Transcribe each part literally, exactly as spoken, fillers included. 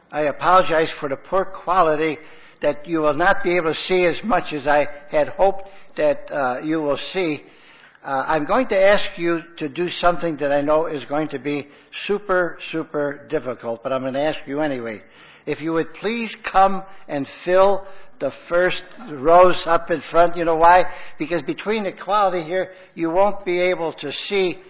I apologize for the poor quality that you will not be able to see as much as I had hoped that uh, you will see. Uh, I'm going to ask you to do something that I know is going to be super, super difficult, but I'm going to ask you anyway. If you would please come and fill the first rows up in front. You know why? Because between the quality here, you won't be able to see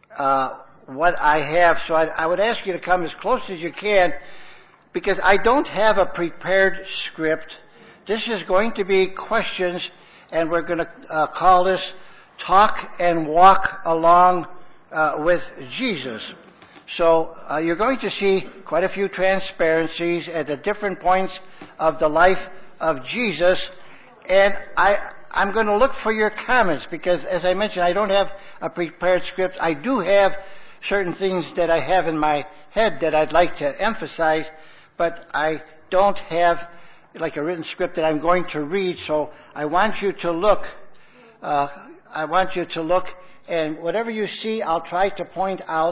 uh, what I have. So I, I would ask you to come as close as you can, because I don't have a prepared script. This is going to be questions, and we're going to uh, call this Talk and Walk Along uh, with Jesus. So uh, you're going to see quite a few transparencies at the different points of the life of Jesus, and I, I'm going to look for your comments, because as I mentioned, I don't have a prepared script. I do have certain things that I have in my head that I'd like to emphasize, but I don't have like a written script that I'm going to read, so I want you to look. Uh, I want you to look, and whatever you see, I'll try to point out,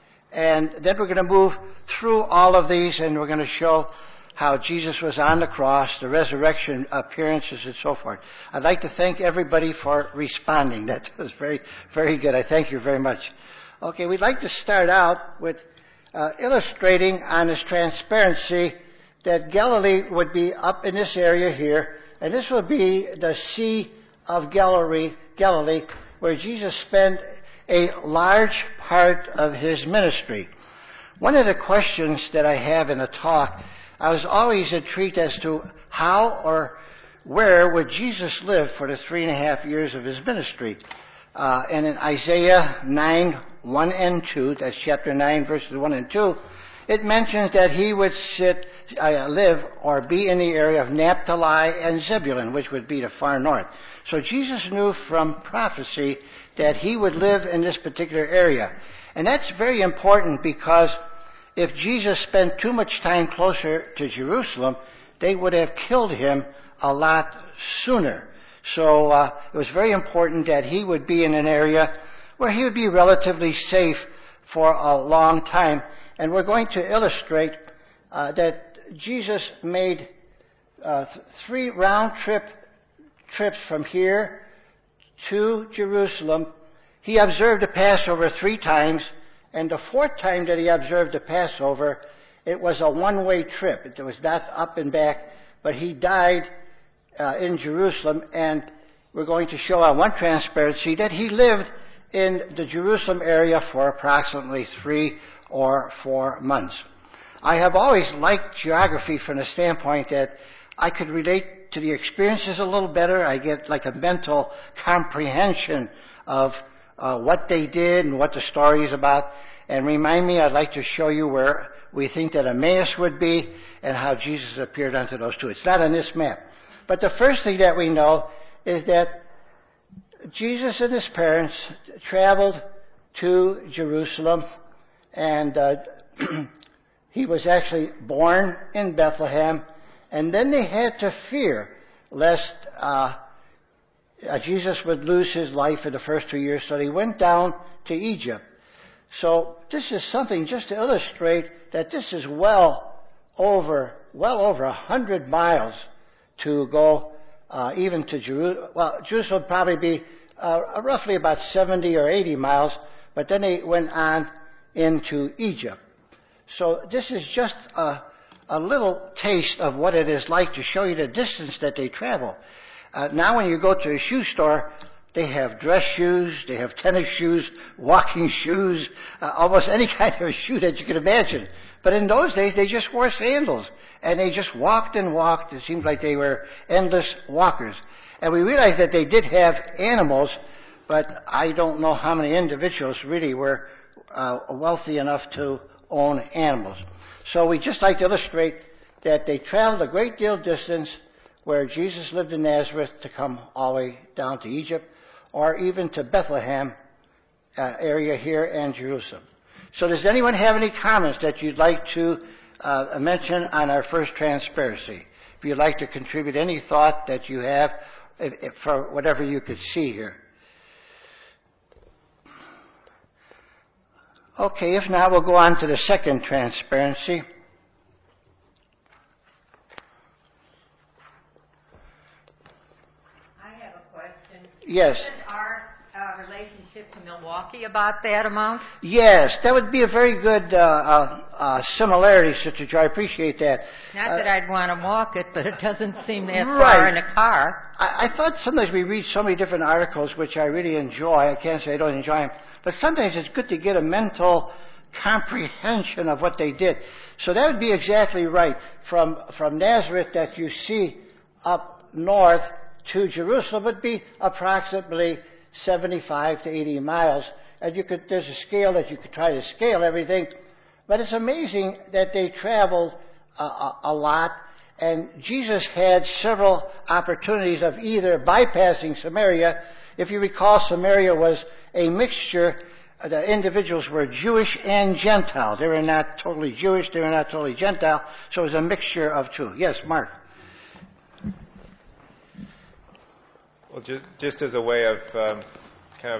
and then we're going to move through all of these, and we're going to show how Jesus was on the cross, the resurrection appearances, and so forth. I'd like to thank everybody for responding. That was very, very good. I thank you very much. Okay, we'd like to start out with uh, illustrating on this transparency that Galilee would be up in this area here, and this would be the Sea of Galilee, Galilee, where Jesus spent a large part of his ministry. One of the questions that I have in a talk, I was always intrigued as to how or where would Jesus live for the three and a half years of his ministry. Uh, and in Isaiah nine, one and two, that's chapter nine, verses one and two, it mentions that he would sit, uh, live or be in the area of Naphtali and Zebulun, which would be the far north. So Jesus knew from prophecy that he would live in this particular area. And that's very important, because if Jesus spent too much time closer to Jerusalem, they would have killed him a lot sooner. So uh, it was very important that he would be in an area where he would be relatively safe for a long time. And we're going to illustrate uh, that Jesus made uh, th- three round-trip trips from here to Jerusalem. He observed the Passover three times, and the fourth time that he observed the Passover, it was a one-way trip. It was not up and back, but he died uh, in Jerusalem, and we're going to show on one transparency that he lived in the Jerusalem area for approximately three or four months. I have always liked geography from the standpoint that I could relate to the experiences a little better. I get like a mental comprehension of uh, what they did and what the story is about. And remind me, I'd like to show you where we think that Emmaus would be and how Jesus appeared unto those two. It's not on this map. But the first thing that we know is that Jesus and his parents traveled to Jerusalem, and uh, he was actually born in Bethlehem, and then they had to fear lest uh, uh, Jesus would lose his life in the first two years, so they went down to Egypt. So this is something just to illustrate that this is well over, well over a hundred miles to go uh, even to Jerusalem. Well, Jerusalem would probably be uh, roughly about seventy or eighty miles, but then they went on into Egypt. So this is just a, a little taste of what it is like to show you the distance that they travel. Uh, now when you go to a shoe store, they have dress shoes, they have tennis shoes, walking shoes, uh, almost any kind of shoe that you can imagine. But in those days, they just wore sandals, and they just walked and walked. It seemed like they were endless walkers. And we realized that they did have animals, but I don't know how many individuals really were uh, wealthy enough to own animals. So we just like to illustrate that they traveled a great deal of distance where Jesus lived in Nazareth to come all the way down to Egypt, or even to Bethlehem uh, area here and Jerusalem. So does anyone have any comments that you'd like to uh, mention on our first transparency? If you'd like to contribute any thought that you have if, if, for whatever you could see here. Okay, if not, we'll go on to the second transparency. Yes. Isn't our uh, relationship to Milwaukee about that amount? Yes, that would be a very good uh, uh, uh, similarity, Sister Joy. I appreciate that. Not Uh, that I'd want to walk it, but it doesn't seem that Right. far in a car. I, I thought sometimes we read so many different articles, which I really enjoy. I can't say I don't enjoy them, but sometimes it's good to get a mental comprehension of what they did. So that would be exactly right. From from Nazareth that you see up north to Jerusalem would be approximately seventy-five to eighty miles. And you could, there's a scale that you could try to scale everything. But it's amazing that they traveled a, a, a lot. And Jesus had several opportunities of either bypassing Samaria. If you recall, Samaria was a mixture. The individuals were Jewish and Gentile. They were not totally Jewish. They were not totally Gentile. So it was a mixture of two. Yes, Mark. Well, just, just as a way of um, kind of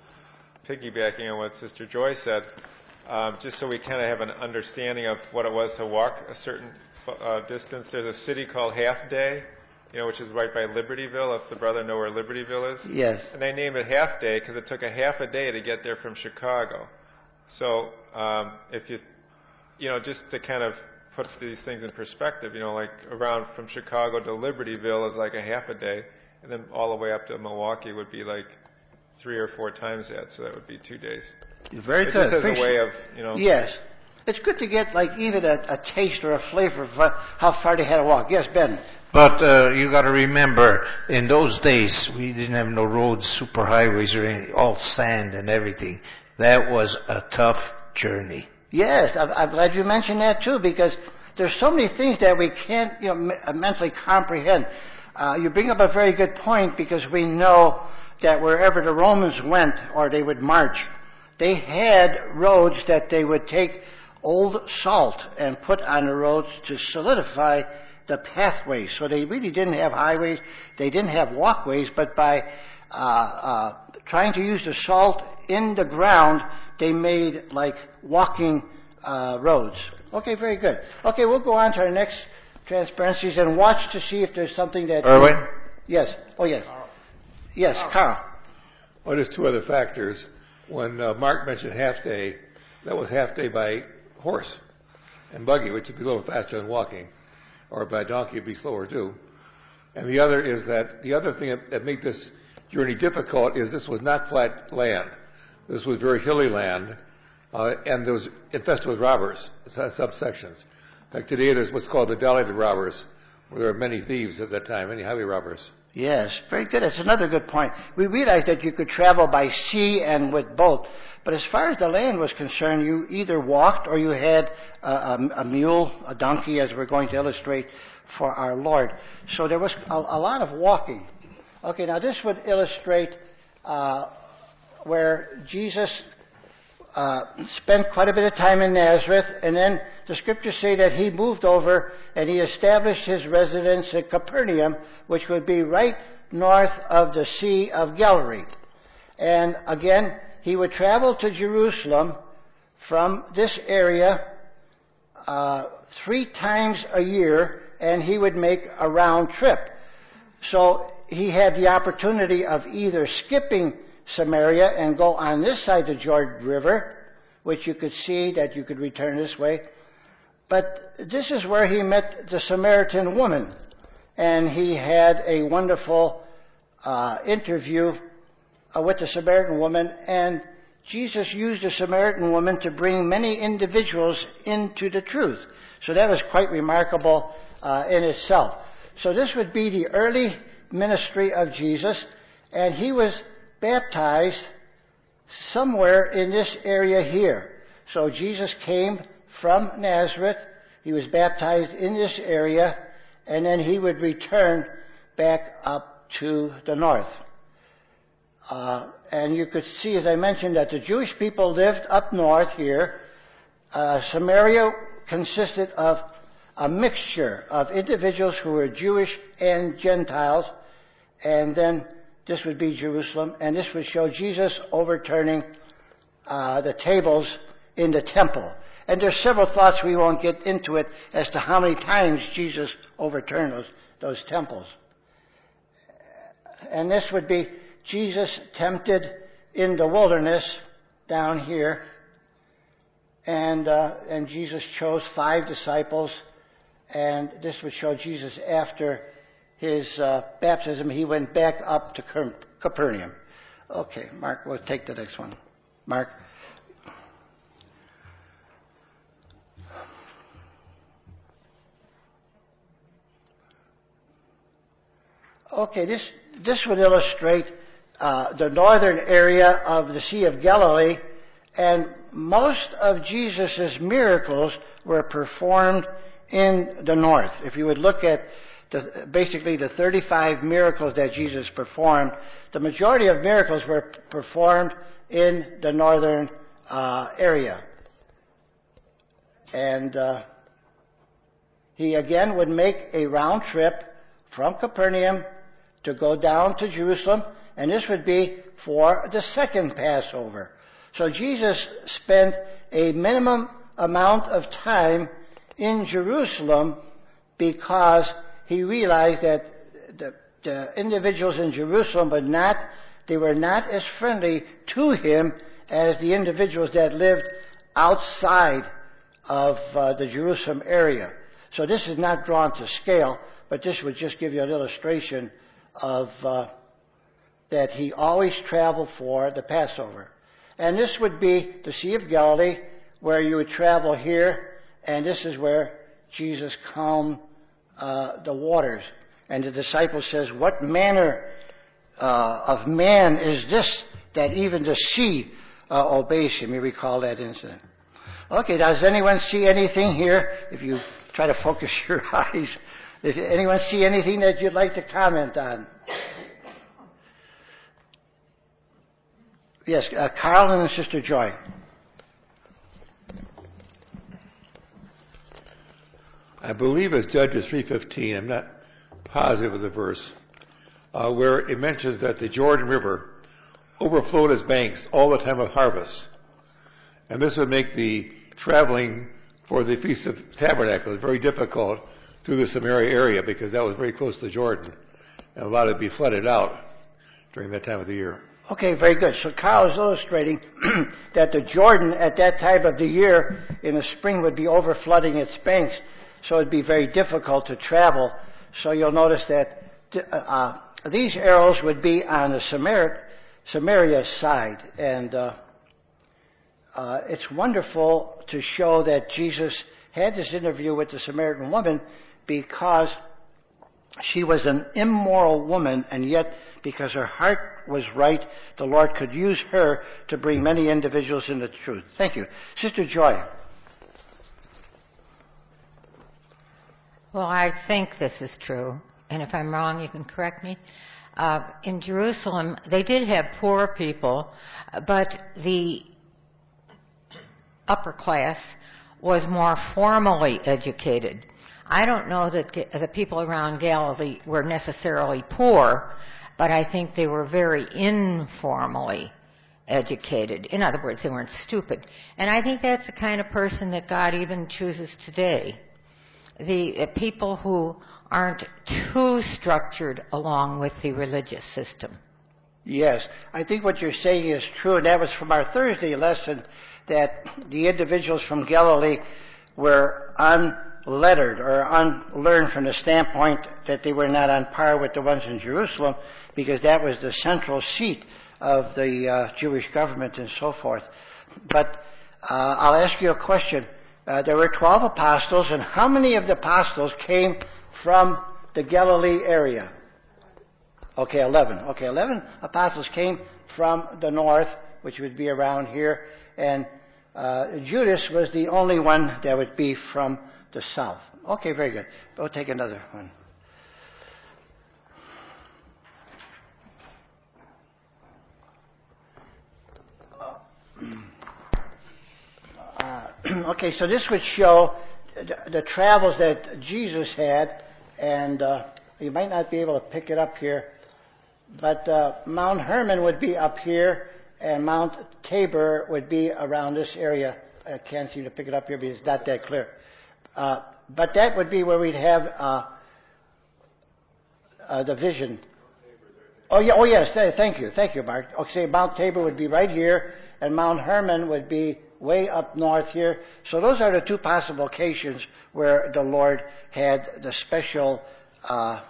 piggybacking on what Sister Joy said, um, just so we kind of have an understanding of what it was to walk a certain uh, distance, there's a city called Half Day, you know, which is right by Libertyville, if the brother know where Libertyville is. Yes. And they named it Half Day because it took a half a day to get there from Chicago. So um, if you, you know, just to kind of put these things in perspective, you know, like around from Chicago to Libertyville is like a half a day. And then all the way up to Milwaukee would be like three or four times that, so that would be two days. Very it good. Just as a way of, you know. Yes. It's good to get like even a, a taste or a flavor of how far they had to walk. Yes, Ben. But uh, you got to remember, in those days, we didn't have no roads, super highways, or anything, all sand and everything. That was a tough journey. Yes, I'm, I'm glad you mentioned that too, because there's so many things that we can't, you know, me- mentally comprehend. Uh, you bring up a very good point, because we know that wherever the Romans went, or they would march, they had roads that they would take old salt and put on the roads to solidify the pathways. So they really didn't have highways, they didn't have walkways, but by uh, uh, trying to use the salt in the ground, they made like walking uh, roads. Okay, very good. Okay, we'll go on to our next transparencies and watch to see if there's something that... Erwin? Yes. Oh, yes. Yes, Carl. Well, there's two other factors. When uh, Mark mentioned half day, that was half day by horse and buggy, which would be a little faster than walking, or by donkey would be slower too. And the other is that the other thing that, that made this journey difficult is this was not flat land. This was very hilly land, uh, and there was infested with robbers, subsections. In fact, today there's what's called the Dalit robbers, where there were many thieves at that time, many highway robbers. Yes, very good. That's another good point. We realized that you could travel by sea and with boat, but as far as the land was concerned, you either walked or you had a, a, a mule, a donkey, as we're going to illustrate for our Lord. So there was a, a lot of walking. Okay, now this would illustrate uh, where Jesus uh, spent quite a bit of time in Nazareth, and then the scriptures say that he moved over and he established his residence at Capernaum, which would be right north of the Sea of Galilee. And again, he would travel to Jerusalem from this area uh, three times a year, and he would make a round trip. So he had the opportunity of either skipping Samaria and go on this side of the Jordan River, which you could see that you could return this way. But this is where he met the Samaritan woman, and he had a wonderful uh, interview uh, with the Samaritan woman, and Jesus used the Samaritan woman to bring many individuals into the truth. So that was quite remarkable uh, in itself. So this would be the early ministry of Jesus, and he was baptized somewhere in this area here. So Jesus came from Nazareth, he was baptized in this area, and then he would return back up to the north. Uh, and you could see, as I mentioned, that the Jewish people lived up north here. Uh, Samaria consisted of a mixture of individuals who were Jewish and Gentiles, and then this would be Jerusalem, and this would show Jesus overturning uh, the tables in the temple. And there's several thoughts, we won't get into it, as to how many times Jesus overturned those, those temples. And this would be Jesus tempted in the wilderness down here, and uh, and Jesus chose five disciples, and this would show Jesus after his uh, baptism. He went back up to Capernaum. Okay, Mark, we'll take the next one. Mark. Okay, this this would illustrate uh, the northern area of the Sea of Galilee, and most of Jesus' miracles were performed in the north. If you would look at the, basically the thirty-five miracles that Jesus performed, the majority of miracles were performed in the northern uh, area. And uh, he again would make a round trip from Capernaum to go down to Jerusalem, and this would be for the second Passover. So Jesus spent a minimum amount of time in Jerusalem because he realized that the, the individuals in Jerusalem were not, they were not as friendly to him as the individuals that lived outside of uh, the Jerusalem area. So this is not drawn to scale, but this would just give you an illustration of uh, that he always traveled for the Passover. And this would be the Sea of Galilee, where you would travel here, and this is where Jesus calmed uh, the waters. And the disciple says, "What manner uh, of man is this that even the sea uh, obeys him?" You recall that incident. Okay, does anyone see anything here? If you try to focus your eyes, if anyone see anything that you'd like to comment on? Yes, uh, Carl and Sister Joy. I believe it's Judges three fifteen. I'm not positive of the verse, uh, where it mentions that the Jordan River overflowed its banks all the time of harvest. And this would make the traveling for the Feast of Tabernacles very difficult through the Samaria area, because that was very close to Jordan, and a lot of it would be flooded out during that time of the year. Okay, very good. So Carl is illustrating that the Jordan at that time of the year in the spring would be overflooding its banks, so it'd be very difficult to travel. So you'll notice that uh, these arrows would be on the Samaria, Samaria side, and uh, uh, it's wonderful to show that Jesus had this interview with the Samaritan woman because she was an immoral woman, and yet because her heart was right, the Lord could use her to bring many individuals into the truth. Thank you. Sister Joy. Well, I think this is true, and if I'm wrong, you can correct me. Uh, in Jerusalem, they did have poor people, but the upper class was more formally educated. I don't know that the people around Galilee were necessarily poor, but I think they were very informally educated. In other words, they weren't stupid. And I think that's the kind of person that God even chooses today. The uh, people who aren't too structured along with the religious system. Yes, I think what you're saying is true, and that was from our Thursday lesson, that the individuals from Galilee were unlettered or unlearned from the standpoint that they were not on par with the ones in Jerusalem, because that was the central seat of the uh, Jewish government and so forth. But uh, I'll ask you a question. Uh, there were twelve apostles, and how many of the apostles came from the Galilee area? Okay, eleven. Okay, eleven apostles came from the north, which would be around here, and uh, Judas was the only one that would be from the south. Okay, very good. We'll take another one. Uh, okay, so this would show the, the travels that Jesus had, and uh, you might not be able to pick it up here, but uh, Mount Hermon would be up here, and Mount Tabor would be around this area. I can't seem to pick it up here because it's not that clear. Uh, but that would be where we'd have uh, uh, the vision. Oh, yeah, oh yes, th- thank you, thank you, Mark. Okay, Mount Tabor would be right here, and Mount Hermon would be way up north here. So those are the two possible locations where the Lord had the special, uh,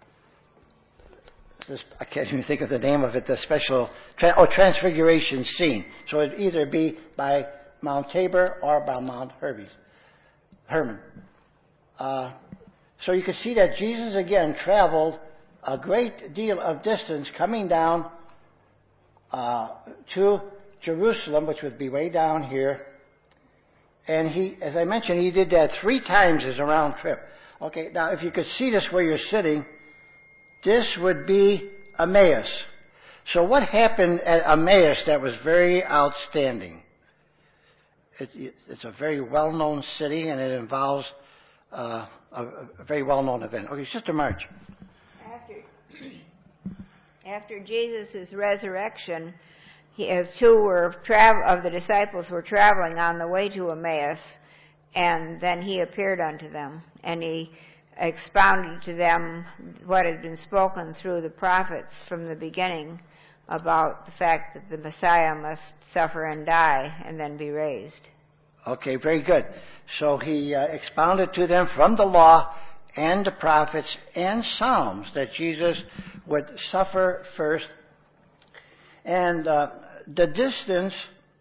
this, I can't even think of the name of it, the special, tra- oh, transfiguration scene. So it'd either be by Mount Tabor or by Mount Hermes, Hermon. Uh, so you can see that Jesus again traveled a great deal of distance coming down uh, to Jerusalem, which would be way down here. And he, as I mentioned, he did that three times as a round trip. Okay, now if you could see this where you're sitting, this would be Emmaus. So what happened at Emmaus that was very outstanding? It, it, it's a very well-known city, and it involves uh, a, a very well-known event. Okay, Sister March. After, after Jesus' resurrection, he, as two were travel, of the disciples were traveling on the way to Emmaus, and then he appeared unto them, and he expounded to them what had been spoken through the prophets from the beginning about the fact that the Messiah must suffer and die and then be raised. Okay, very good. So he uh, expounded to them from the law and the prophets and Psalms that Jesus would suffer first. And uh, the distance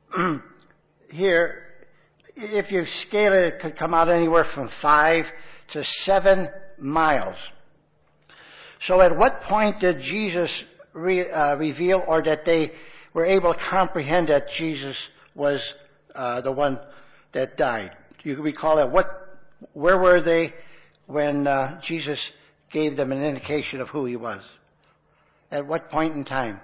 here, if you scale it, it could come out anywhere from five to seven miles. So at what point did Jesus re, uh, reveal, or that they were able to comprehend that Jesus was uh, the one that died? You can recall that. What, where were they when uh, Jesus gave them an indication of who he was? At what point in time?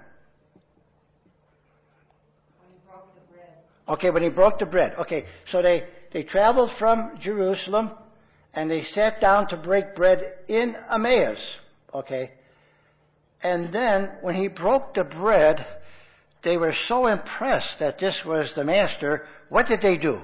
When he broke the bread. Okay, when he broke the bread. Okay, so they, they traveled from Jerusalem, and they sat down to break bread in Emmaus. Okay, and then when he broke the bread, they were so impressed that this was the Master. What did they do?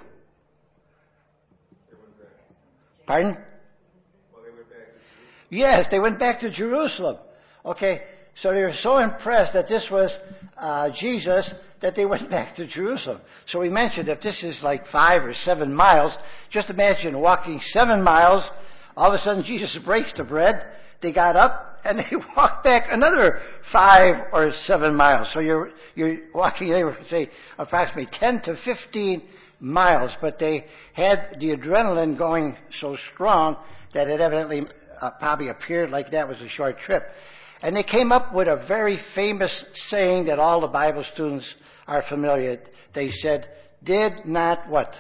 Pardon? Well, they went back to Yes, they went back to Jerusalem. Okay, so they were so impressed that this was uh, Jesus that they went back to Jerusalem. So we mentioned if this is like five or seven miles, just imagine walking seven miles. All of a sudden, Jesus breaks the bread. They got up and they walked back another five or seven miles. So you're you're walking, they were say approximately ten to fifteen miles, but they had the adrenaline going so strong that it evidently uh, probably appeared like that was a short trip. And they came up with a very famous saying that all the Bible students are familiar. They said, did not what?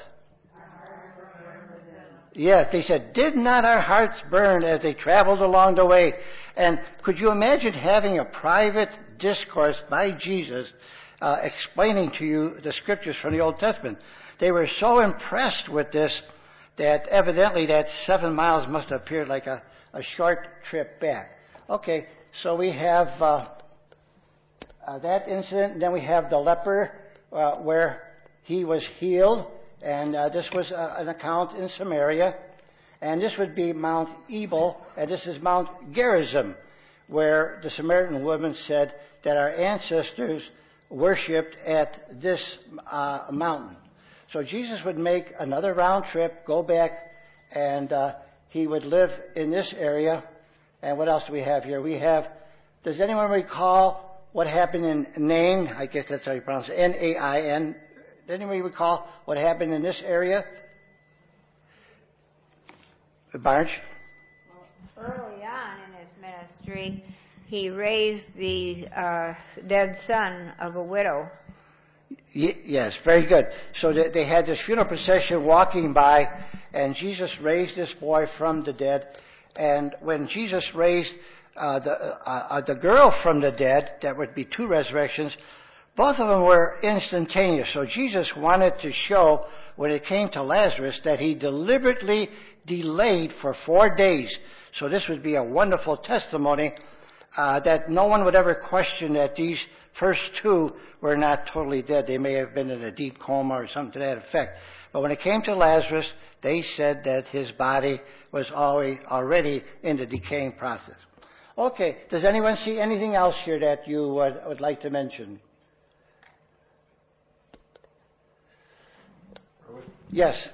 Yes, they said, did not our hearts burn as they traveled along the way? And could you imagine having a private discourse by Jesus uh, explaining to you the scriptures from the Old Testament? They were so impressed with this that evidently that seven miles must have appeared like a, a short trip back. Okay, so we have uh, uh, that incident, and then we have the leper uh, where he was healed, and uh, this was uh, an account in Samaria, and this would be Mount Ebal, and this is Mount Gerizim, where the Samaritan woman said that our ancestors worshipped at this uh, mountain. So Jesus would make another round trip, go back, and uh, he would live in this area. And what else do we have here? We have, does anyone recall what happened in Nain? I guess that's how you pronounce it, N A I N. Does anyone recall what happened in this area? Barge? Well, early on in his ministry, he raised the uh, dead son of a widow. Y- yes, very good. So they, they had this funeral procession walking by, and Jesus raised this boy from the dead. And when Jesus raised uh, the uh, uh, the girl from the dead, that would be two resurrections, both of them were instantaneous. So Jesus wanted to show, when it came to Lazarus, that he deliberately delayed for four days. So this would be a wonderful testimony uh, that no one would ever question that these first two were not totally dead. They may have been in a deep coma or something to that effect. But when it came to Lazarus, they said that his body was already, already in the decaying process. Okay. Does anyone see anything else here that you would, would like to mention? Yes.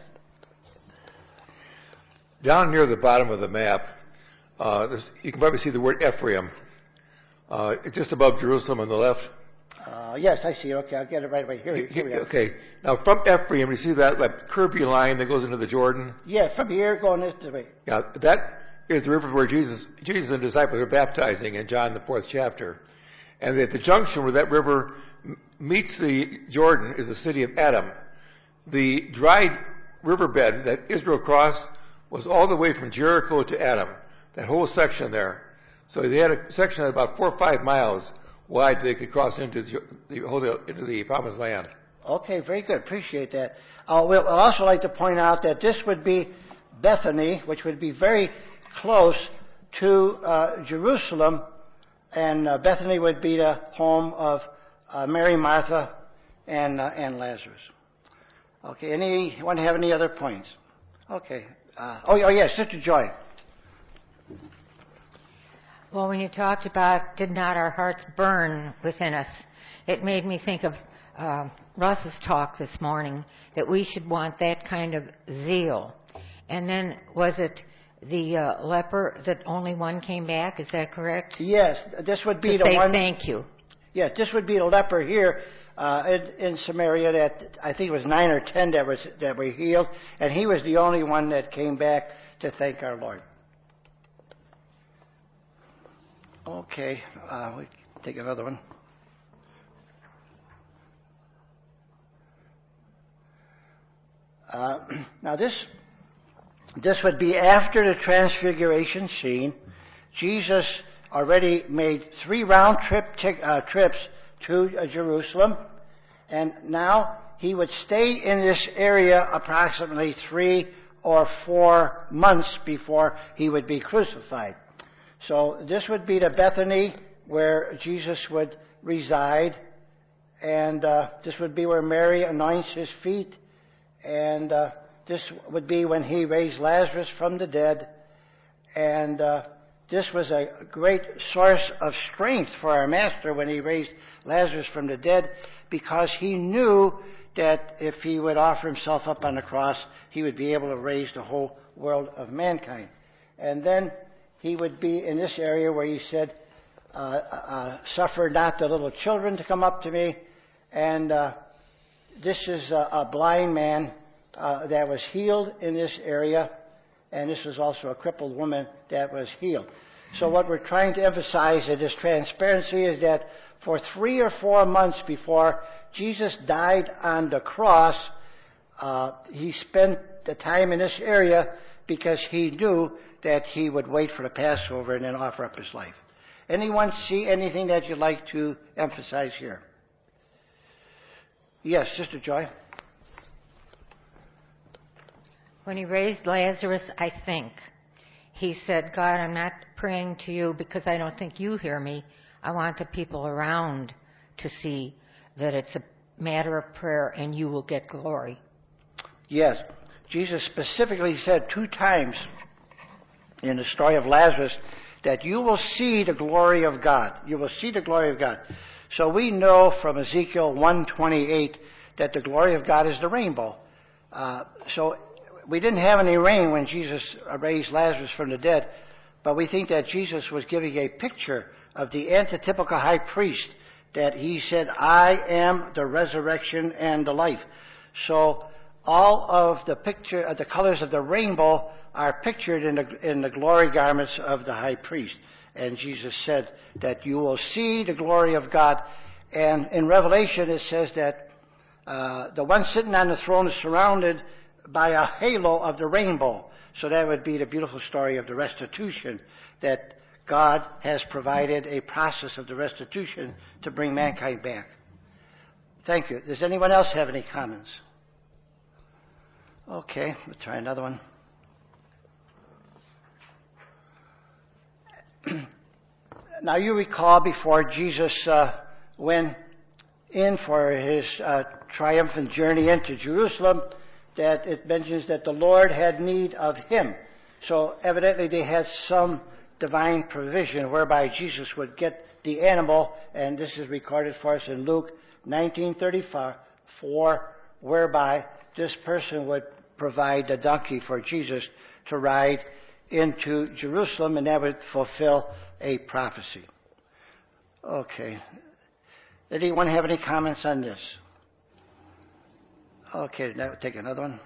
Down near the bottom of the map, uh, you can probably see the word Ephraim. Uh, it's just above Jerusalem on the left. Uh, yes, I see. Okay, I'll get it right away. Here, here we are. Okay. Now, from Ephraim, you see that like curvy line that goes into the Jordan? Yeah, from here going this way. Yeah, that is the river where Jesus, Jesus and the disciples are baptizing in John, the fourth chapter. And at the junction where that river m- meets the Jordan is the city of Adam. The dried riverbed that Israel crossed was all the way from Jericho to Adam, that whole section there. So they had a section about four or five miles wide they could cross into the, the, into the promised land. Okay, very good. Appreciate that. Uh, we'll, I'd also like to point out that this would be Bethany, which would be very close to uh, Jerusalem, and uh, Bethany would be the home of uh, Mary, Martha, and uh, and Lazarus. Okay, anyone have any other points? Okay. Uh, oh, oh, yes, Sister Joy. Well, when you talked about did not our hearts burn within us, it made me think of uh, Russ's talk this morning, that we should want that kind of zeal. And then was it the uh, leper that only one came back? Is that correct? Yes, this would be to the say one. Thank you. Yes, this would be the leper here uh, in, in Samaria that I think it was nine or ten that was that were healed, and he was the only one that came back to thank our Lord. Okay, uh, we take another one. Uh, now this this would be after the transfiguration scene. Jesus already made three round trip t- uh, trips to uh, Jerusalem, and now he would stay in this area approximately three or four months before he would be crucified. So this would be the Bethany where Jesus would reside, and uh, this would be where Mary anoints his feet, and uh, this would be when he raised Lazarus from the dead, and uh, this was a great source of strength for our Master when he raised Lazarus from the dead, because he knew that if he would offer himself up on the cross, he would be able to raise the whole world of mankind. And then he would be in this area where he said, uh, uh, suffer not the little children to come up to me. And uh, this is a, a blind man uh, that was healed in this area. And this was also a crippled woman that was healed. So what we're trying to emphasize in this transparency is that for three or four months before Jesus died on the cross, uh, he spent the time in this area because he knew that he would wait for the Passover and then offer up his life. Anyone see anything that you'd like to emphasize here? Yes, Sister Joy. When he raised Lazarus, I think, he said, God, I'm not praying to you because I don't think you hear me. I want the people around to see that it's a matter of prayer and you will get glory. Yes. Jesus specifically said two times in the story of Lazarus that you will see the glory of God. You will see the glory of God. So we know from Ezekiel one twenty-eight that the glory of God is the rainbow. Uh, so we didn't have any rain when Jesus raised Lazarus from the dead, but we think that Jesus was giving a picture of the antitypical high priest, that he said, I am the resurrection and the life. So all of the picture, uh, the colors of the rainbow are pictured in the, in the glory garments of the high priest. And Jesus said that you will see the glory of God. And in Revelation it says that uh, the one sitting on the throne is surrounded by a halo of the rainbow. So that would be the beautiful story of the restitution, that God has provided a process of the restitution to bring mankind back. Thank you. Does anyone else have any comments? Okay, we'll try another one. Now you recall before Jesus uh, went in for his uh, triumphant journey into Jerusalem that it mentions that the Lord had need of him. So evidently they had some divine provision whereby Jesus would get the animal, and this is recorded for us in Luke nineteen thirty-four, whereby this person would provide the donkey for Jesus to ride into Jerusalem, and that would fulfill a prophecy. Okay. Did anyone have any comments on this? Okay, now take another one.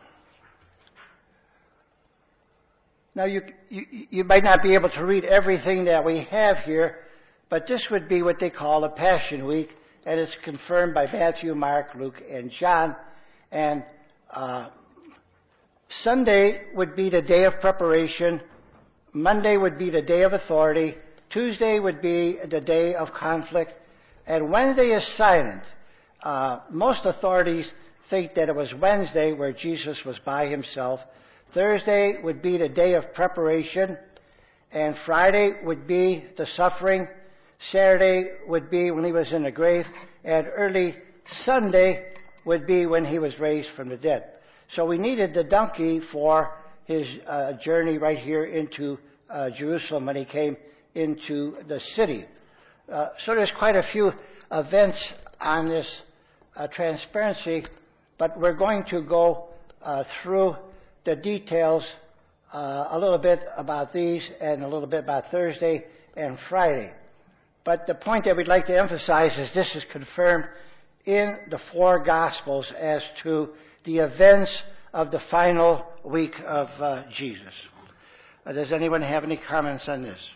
Now, you, you, you might not be able to read everything that we have here, but this would be what they call a Passion Week, and it's confirmed by Matthew, Mark, Luke, and John. And uh, Sunday would be the day of preparation. Monday would be the day of authority. Tuesday would be the day of conflict. And Wednesday is silent. Uh, most authorities think that it was Wednesday where Jesus was by himself. Thursday would be the day of preparation. And Friday would be the suffering. Saturday would be when he was in the grave. And early Sunday would be when he was raised from the dead. So we needed the donkey for his uh, journey right here into uh, Jerusalem when he came into the city. Uh, so there's quite a few events on this uh, transparency, but we're going to go uh, through the details uh, a little bit about these and a little bit about Thursday and Friday. But the point that we'd like to emphasize is this is confirmed in the four Gospels as to the events of the final week of uh, Jesus. Uh, does anyone have any comments on this?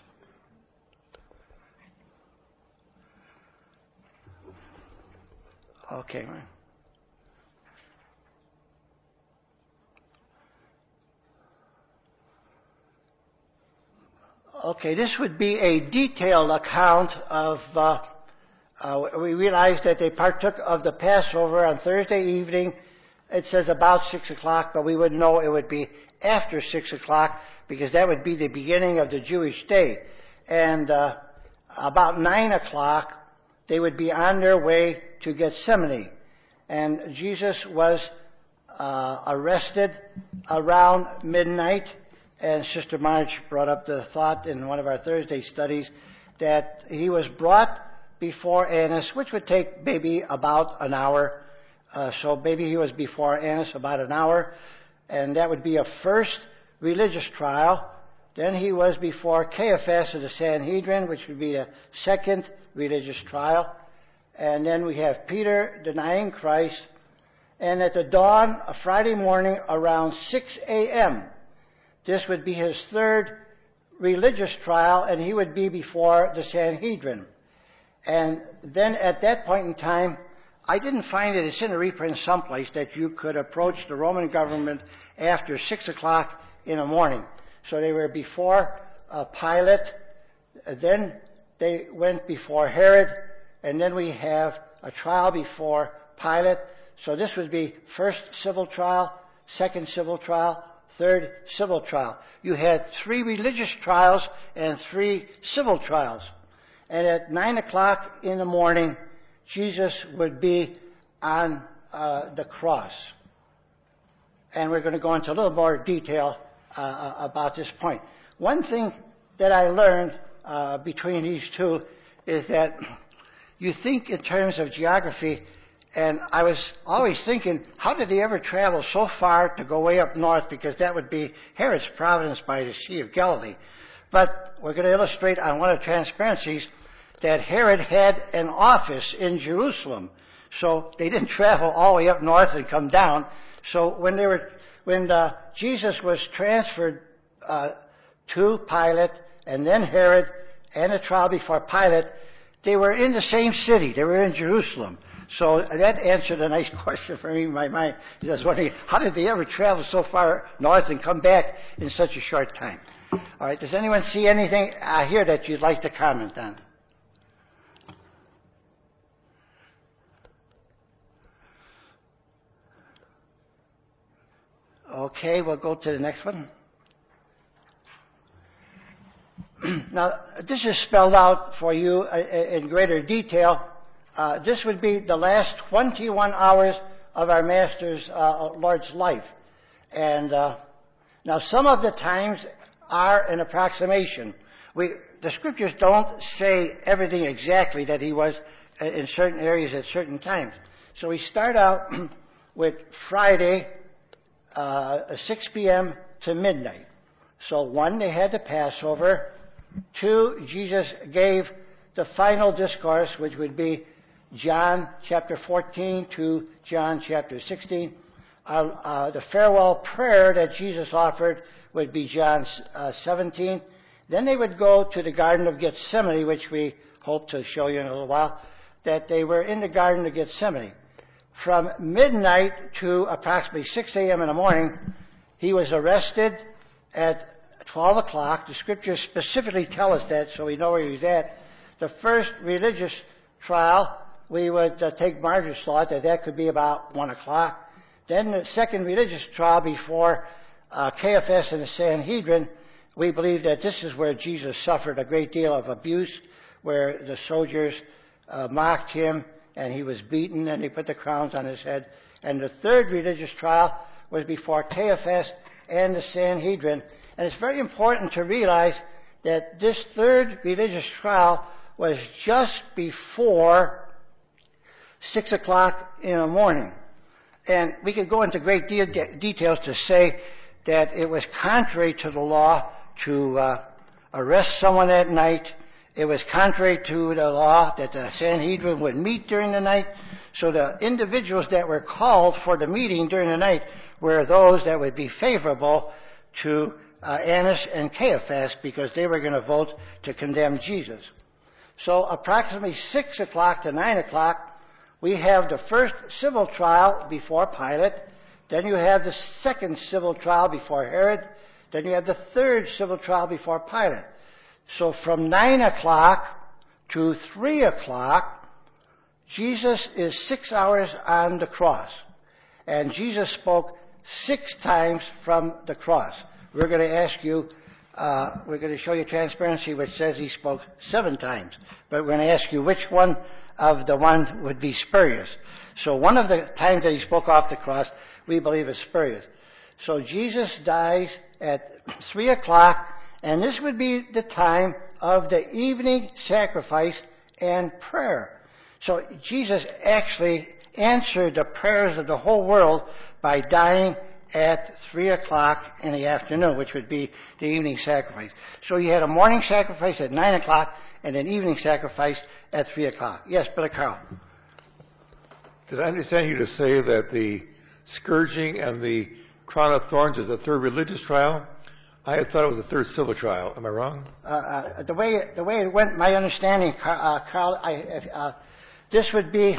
Okay. Okay, this would be a detailed account of, uh, uh, we realized that they partook of the Passover on Thursday evening. It says about six o'clock, but we would know it would be after six o'clock because that would be the beginning of the Jewish day. And uh, about nine o'clock, they would be on their way to Gethsemane. And Jesus was uh, arrested around midnight. And Sister Marge brought up the thought in one of our Thursday studies that he was brought before Annas, which would take maybe about an hour. Uh, so maybe he was before Annas about an hour. And that would be a first religious trial. Then he was before Caiaphas of the Sanhedrin, which would be a second religious trial. And then we have Peter denying Christ. And at the dawn of Friday morning around six a.m., this would be his third religious trial, and he would be before the Sanhedrin. And then at that point in time, I didn't find it, it's in a reprint someplace, that you could approach the Roman government after six o'clock in the morning. So they were before uh, Pilate, then they went before Herod, and then we have a trial before Pilate. So this would be first civil trial, second civil trial, third civil trial. You had three religious trials and three civil trials. And at nine o'clock in the morning, Jesus would be on uh, the cross. And we're going to go into a little more detail uh, about this point. One thing that I learned uh, between these two is that you think in terms of geography, and I was always thinking, how did he ever travel so far to go way up north? Because that would be Herod's province by the Sea of Galilee. But we're going to illustrate on one of the transparencies that Herod had an office in Jerusalem. So they didn't travel all the way up north and come down. So when they were, when uh, Jesus was transferred uh, to Pilate and then Herod and a trial before Pilate, they were in the same city. They were in Jerusalem. So that answered a nice question for me in my mind. I was wondering, how did they ever travel so far north and come back in such a short time? All right, does anyone see anything uh, here that you'd like to comment on? Okay, we'll go to the next one. Now, this is spelled out for you in greater detail. Uh, this would be the last twenty-one hours of our Master's uh, Lord's life. And uh, now some of the times are an approximation. we, the scriptures don't say everything exactly that he was in certain areas at certain times. So we start out with Friday, uh, six p.m. to midnight. So one, they had the Passover. Two, Jesus gave the final discourse, which would be John chapter fourteen to John chapter sixteen. Uh, uh, the farewell prayer that Jesus offered would be John uh, seventeen. Then they would go to the Garden of Gethsemane, which we hope to show you in a little while, that they were in the Garden of Gethsemane. From midnight to approximately six a.m. in the morning, he was arrested at twelve o'clock. The scriptures specifically tell us that, so we know where he was at. The first religious trial, we would uh, take Margaret's thought that that could be about one o'clock. Then the second religious trial before uh, Caiaphas and the Sanhedrin, we believe that this is where Jesus suffered a great deal of abuse, where the soldiers uh, mocked him and he was beaten and they put the crowns on his head. And the third religious trial was before Caiaphas and the Sanhedrin. And it's very important to realize that this third religious trial was just before six o'clock in the morning. And we could go into great de- de- details to say that it was contrary to the law to uh, arrest someone at night. It was contrary to the law that the Sanhedrin would meet during the night. So the individuals that were called for the meeting during the night were those that would be favorable to uh, Annas and Caiaphas, because they were going to vote to condemn Jesus. So approximately six o'clock to nine o'clock, we have the first civil trial before Pilate. Then you have the second civil trial before Herod. Then you have the third civil trial before Pilate. So from nine o'clock to three o'clock, Jesus is six hours on the cross. And Jesus spoke six times from the cross. We're going to ask you, uh, we're going to show you transparency, which says he spoke seven times. But we're going to ask you which one of the ones would be spurious. So one of the times that he spoke off the cross, we believe is spurious. So Jesus dies at three o'clock, and this would be the time of the evening sacrifice and prayer. So Jesus actually answered the prayers of the whole world by dying at three o'clock in the afternoon, which would be the evening sacrifice. So you had a morning sacrifice at nine o'clock and an evening sacrifice at three o'clock. Yes, Brother Carl. Did I understand you to say that the scourging and the crown of thorns is the third religious trial? I had thought it was the third civil trial. Am I wrong? Uh, uh, the way the way it went, my understanding, uh, Carl, I, uh, this would be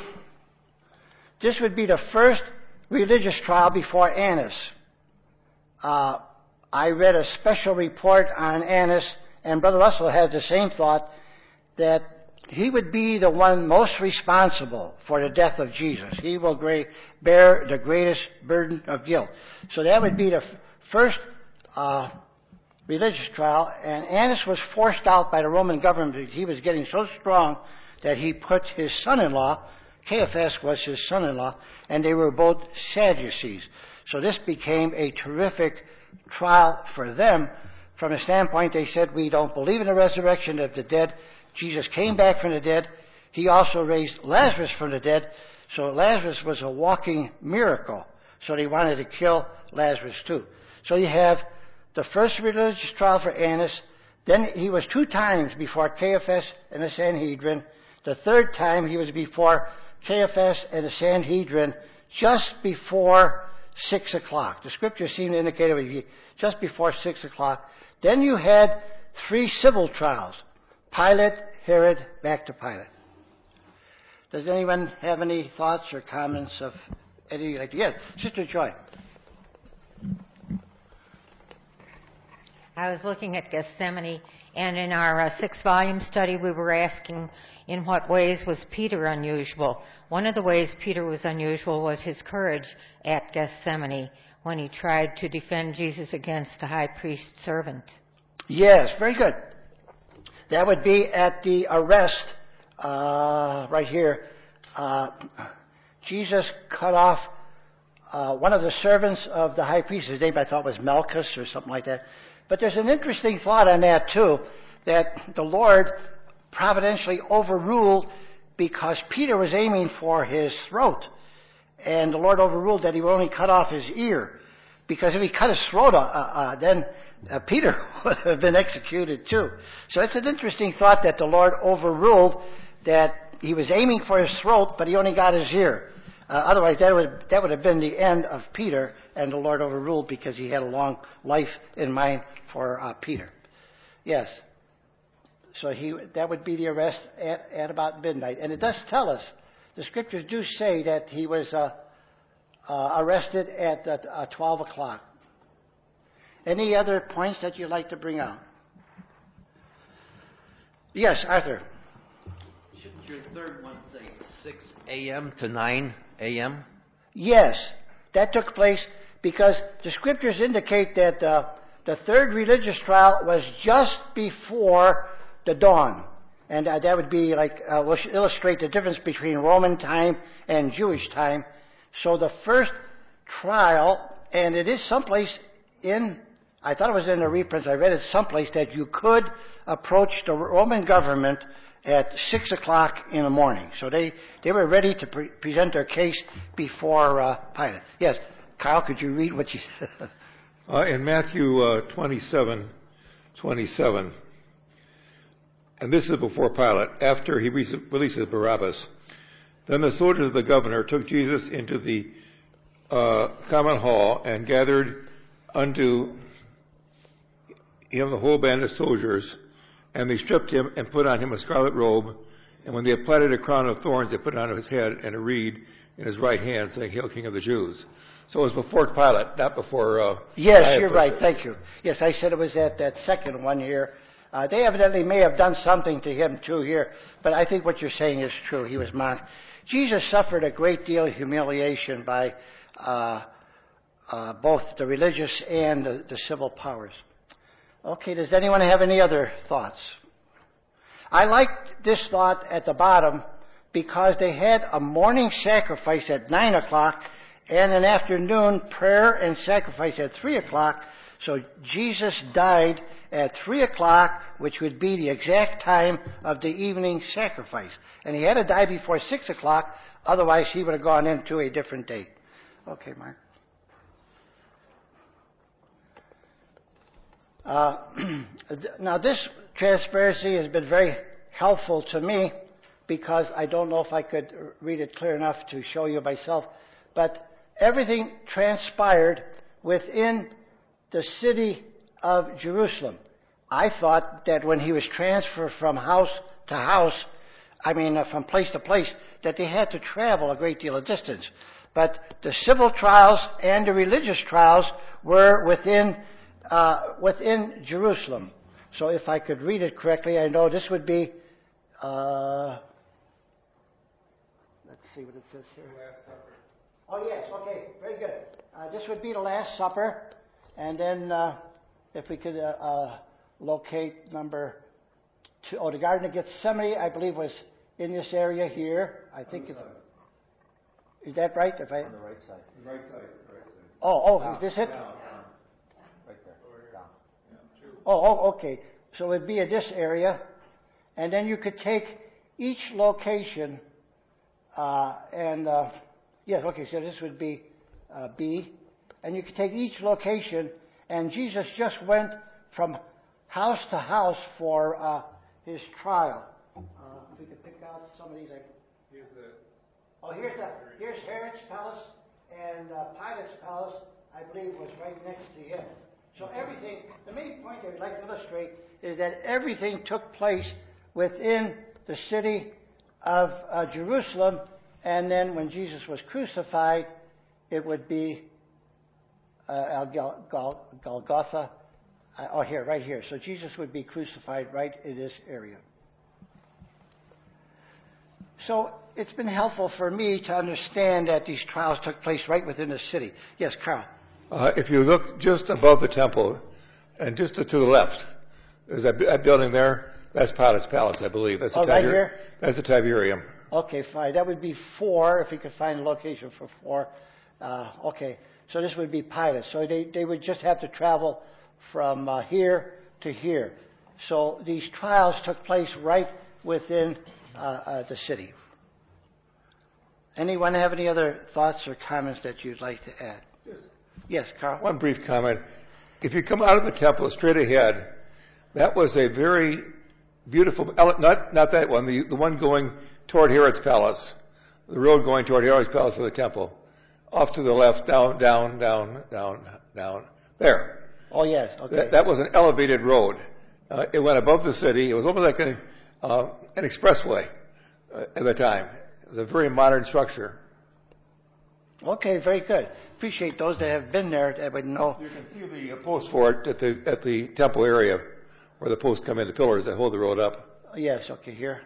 this would be the first religious trial before Annas. Uh, I read a special report on Annas, and Brother Russell had the same thought, that he would be the one most responsible for the death of Jesus. He will gra- bear the greatest burden of guilt. So that would be the f- first uh, religious trial, and Annas was forced out by the Roman government because he was getting so strong that he put his son-in-law, Caiaphas was his son-in-law, and they were both Sadducees. So this became a terrific trial for them. From a standpoint, they said, we don't believe in the resurrection of the dead. Jesus came back from the dead. He also raised Lazarus from the dead. So Lazarus was a walking miracle. So they wanted to kill Lazarus too. So you have the first religious trial for Annas. Then he was two times before Caiaphas and the Sanhedrin. The third time he was before Caiaphas and the Sanhedrin just before six o'clock. The scriptures seem to indicate it would be just before six o'clock. Then you had three civil trials. Pilate, Herod, back to Pilate. Does anyone have any thoughts or comments of any like yes, Sister Joy? I was looking at Gethsemane, and in our uh, six-volume study, we were asking in what ways was Peter unusual. One of the ways Peter was unusual was his courage at Gethsemane when he tried to defend Jesus against the high priest's servant. Yes, very good. That would be at the arrest, uh, right here. Uh, Jesus cut off uh, one of the servants of the high priest. His name I thought was Malchus or something like that. But there's an interesting thought on that too, that the Lord providentially overruled because Peter was aiming for his throat. And the Lord overruled that he would only cut off his ear. Because if he cut his throat, uh, uh, then uh, Peter would have been executed too. So it's an interesting thought that the Lord overruled that he was aiming for his throat, but he only got his ear. Uh, otherwise, that would, that would have been the end of Peter, and the Lord overruled because he had a long life in mind for uh, Peter. Yes. So he, that would be the arrest at, at about midnight. And it does tell us, the scriptures do say that he was uh, uh, arrested at uh, twelve o'clock. Any other points that you'd like to bring out? Yes, Arthur. Shouldn't your third one say six a.m. to nine a.m.? Yes, that took place because the scriptures indicate that uh, the third religious trial was just before the dawn. And uh, that would be like, uh, we'll illustrate the difference between Roman time and Jewish time. So the first trial, and it is someplace in, I thought it was in the reprints, I read it someplace that you could approach the Roman government at six o'clock in the morning. So they, they were ready to pre- present their case before uh, Pilate. Yes, Kyle, could you read what you said? Uh, in Matthew uh, twenty-seven, twenty-seven, and this is before Pilate, after he re- releases Barabbas, then the soldiers of the governor took Jesus into the uh, common hall and gathered unto him the whole band of soldiers, and they stripped him and put on him a scarlet robe, and when they had platted a crown of thorns, they put on his head and a reed in his right hand, saying, "Hail, King of the Jews." So it was before Pilate, not before... Uh, yes, Caiaphas. You're right. Thank you. Yes, I said it was that, that second one here. Uh, they evidently may have done something to him too here, but I think what you're saying is true. He was mocked. Jesus suffered a great deal of humiliation by uh, uh, both the religious and the, the civil powers. Okay, does anyone have any other thoughts? I liked this thought at the bottom because they had a morning sacrifice at nine o'clock and an afternoon prayer and sacrifice at three o'clock. So Jesus died at three o'clock, which would be the exact time of the evening sacrifice. And he had to die before six o'clock, otherwise he would have gone into a different date. Okay, Mark. Uh, now this transparency has been very helpful to me because I don't know if I could read it clear enough to show you myself, but everything transpired within the city of Jerusalem. I thought that when he was transferred from house to house, I mean uh, from place to place, that they had to travel a great deal of distance. But the civil trials and the religious trials were within uh, within Jerusalem. So if I could read it correctly, I know this would be, uh, let's see what it says here. Last Supper. Oh yes, okay, very good. Uh, this would be the Last Supper. And then uh, if we could uh, uh, locate number two, oh, the Garden of Gethsemane, I believe, was in this area here. I think it's, is that right? If I, on the right side. The right side, the right side. Oh, oh, down, is this it? Down, down. Right there. Down. Oh, oh, okay. So it'd be in this area, and then you could take each location, uh, and uh, yes, okay. So this would be uh, B. And you could take each location, and Jesus just went from house to house for uh, his trial. Uh, if we could pick out some of these. Like, Here's the. Oh, here's the here's Herod's palace, and uh, Pilate's palace, I believe, was right next to him. So everything. The main point I'd like to illustrate is that everything took place within the city of uh, Jerusalem, and then when Jesus was crucified, it would be. Uh, Gal- Gal- Golgotha, uh, oh here, right here. So Jesus would be crucified right in this area. So it's been helpful for me to understand that these trials took place right within the city. Yes, Carl. Uh, if you look just above the temple, and just to, to the left, there's that, that building there. That's Pilate's palace, I believe. That's the Oh, right Tiber- here? That's the Tiberium. Okay, fine. That would be four, if we could find a location for four. Uh, okay. So this would be Pilate. So they, they would just have to travel from uh, here to here. So these trials took place right within uh, uh, the city. Anyone have any other thoughts or comments that you'd like to add? Yes, Carl? One brief comment. If you come out of the temple straight ahead, that was a very beautiful, not, not that one, the, the one going toward Herod's palace, the road going toward Herod's palace for the temple. Off to the left, down, down, down, down, down, there. Oh, yes, okay. That, that was an elevated road. Uh, it went above the city. It was almost like a, uh, an expressway uh, at the time. It was a very modern structure. Okay, very good. Appreciate those that have been there that would know. You can see the post for it at the at the temple area, where the posts come in, the pillars that hold the road up. Yes, okay, here.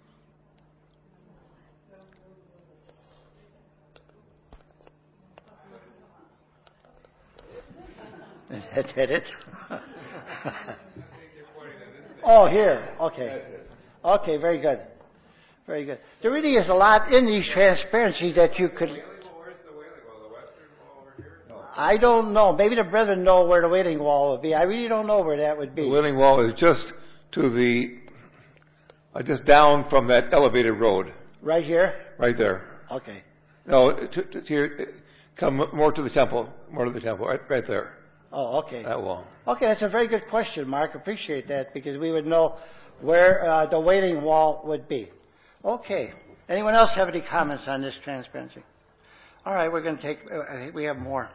That did it. Oh, here. Okay. Okay, very good. Very good. There really is a lot in these transparencies that you could. Where's the Wailing Wall? The western wall over here? No. I don't know. Maybe the brethren know where the Wailing Wall would be. I really don't know where that would be. The Wailing Wall is just to the, uh, just down from that elevated road. Right here? Right there. Okay. No, to, to, to here, come more to the temple, more to the temple, right, right there. Oh, okay. That wall. Okay, that's a very good question, Mark. Appreciate that because we would know where uh, the Wailing Wall would be. Okay. Anyone else have any comments on this transparency? All right, we're going to take, uh, we have more.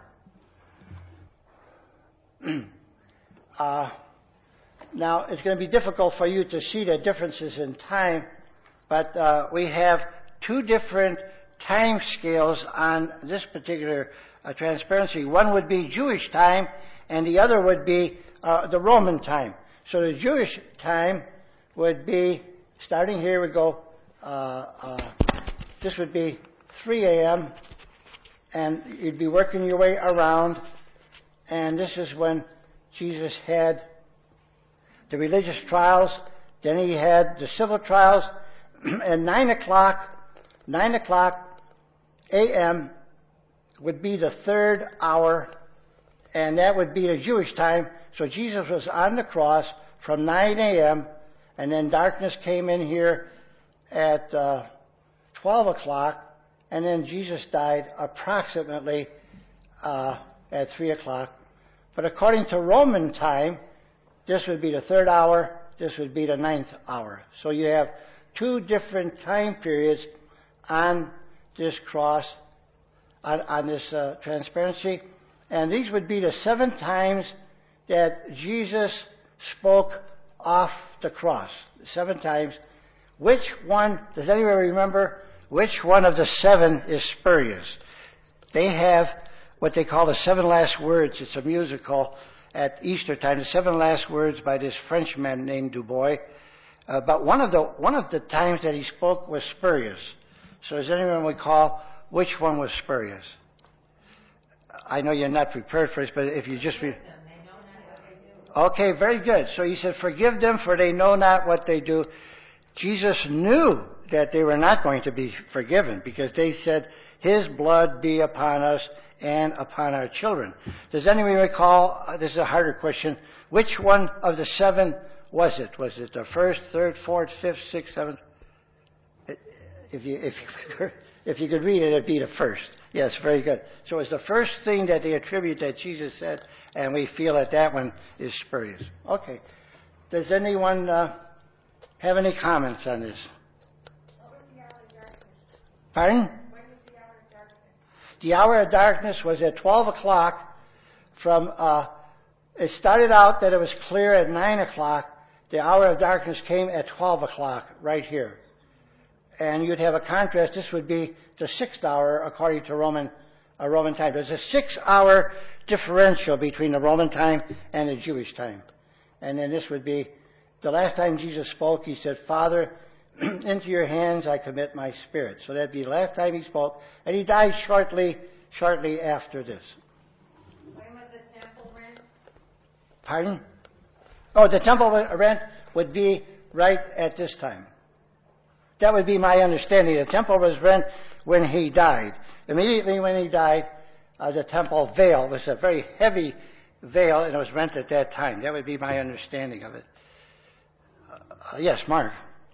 uh, now, it's going to be difficult for you to see the differences in time, but uh, we have two different time scales on this particular uh, transparency. One would be Jewish time, and the other would be uh, the Roman time. So the Jewish time would be, starting here, would go, uh, uh, this would be three a.m., and you'd be working your way around, and this is when Jesus had the religious trials, then he had the civil trials, and nine o'clock, nine o'clock a.m. would be the third hour, and that would be the Jewish time. So Jesus was on the cross from nine a.m., and then darkness came in here at uh, twelve o'clock, and then Jesus died approximately uh, at three o'clock. But according to Roman time, this would be the third hour, this would be the ninth hour. So you have two different time periods on this cross, on, on this uh, transparency. And these would be the seven times that Jesus spoke off the cross. Seven times. Which one, does anyone remember, which one of the seven is spurious? They have what they call the seven last words. It's a musical at Easter time, the seven last words by this Frenchman named Du Bois. Uh, but one of the one of the times that he spoke was spurious. So does anyone recall which one was spurious? I know you're not prepared for this, but if you just re- okay, very good. So he said, "Forgive them, for they know not what they do." Jesus knew that they were not going to be forgiven because they said, "His blood be upon us and upon our children." Does anyone recall? Uh, this is a harder question. Which one of the seven was it? Was it the first, third, fourth, fifth, sixth, seventh? If you if you, if you could read it, it'd be the first. Yes, very good. So it's the first thing that they attribute that Jesus said, and we feel that that one is spurious. Okay. Does anyone uh, have any comments on this? What was the hour of darkness? Pardon? When was the hour of darkness? The hour of darkness was at twelve o'clock. From uh, it started out that it was clear at nine o'clock. The hour of darkness came at twelve o'clock, right here. And you'd have a contrast. This would be the sixth hour according to Roman uh, Roman time. There's a six-hour differential between the Roman time and the Jewish time. And then this would be the last time Jesus spoke. He said, "Father, into your hands I commit my spirit." So that'd be the last time he spoke. And he died shortly, shortly after this. When was the temple rent? Pardon? Oh, the temple rent would be right at this time. That would be my understanding. The temple was rent when he died. Immediately when he died, uh, the temple veil was a very heavy veil, and it was rent at that time. That would be my understanding of it. Uh, yes, Mark.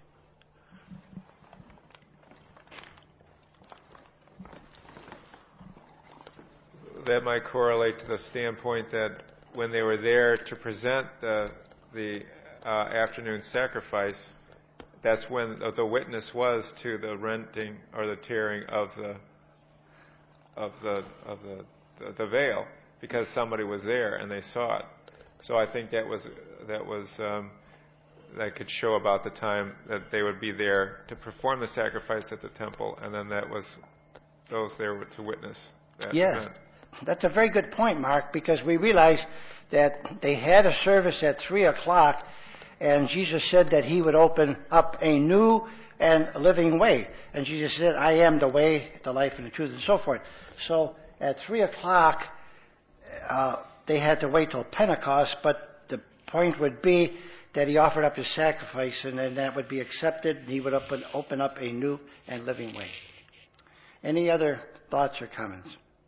That might correlate to the standpoint that when they were there to present the the uh, afternoon sacrifice, that's when the witness was to the renting or the tearing of the of the of the the, the veil, because somebody was there and they saw it. So I think that was that was um, that could show about the time that they would be there to perform the sacrifice at the temple, and then that was those there to witness that Yeah. event. That's a very good point, Mark, because we realize that they had a service at three o'clock, and Jesus said that he would open up a new and living way. And Jesus said, I am the way, the life, and the truth, and so forth. So at three o'clock, uh, they had to wait till Pentecost, but the point would be that he offered up his sacrifice, and then that would be accepted, and he would open, open up a new and living way. Any other thoughts or comments?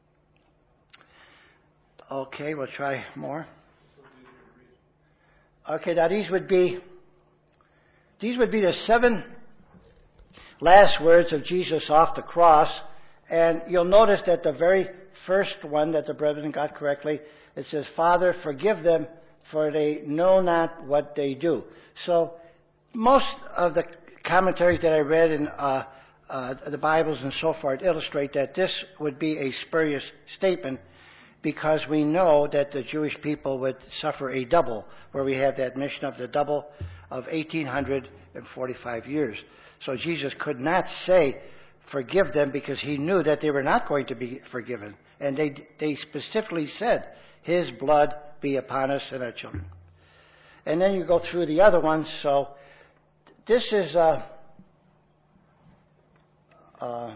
Okay, we'll try more. Okay, now these would be these would be the seven last words of Jesus off the cross, and you'll notice that the very first one that the brethren got correctly, it says, Father, forgive them, for they know not what they do. So most of the commentaries that I read in uh, uh, the Bibles and so forth illustrate that this would be a spurious statement, because we know that the Jewish people would suffer a double, where we have that mission of the double of eighteen forty-five years. So Jesus could not say, forgive them, because he knew that they were not going to be forgiven. And they they specifically said, his blood be upon us and our children. And then you go through the other ones. So this is, uh, uh,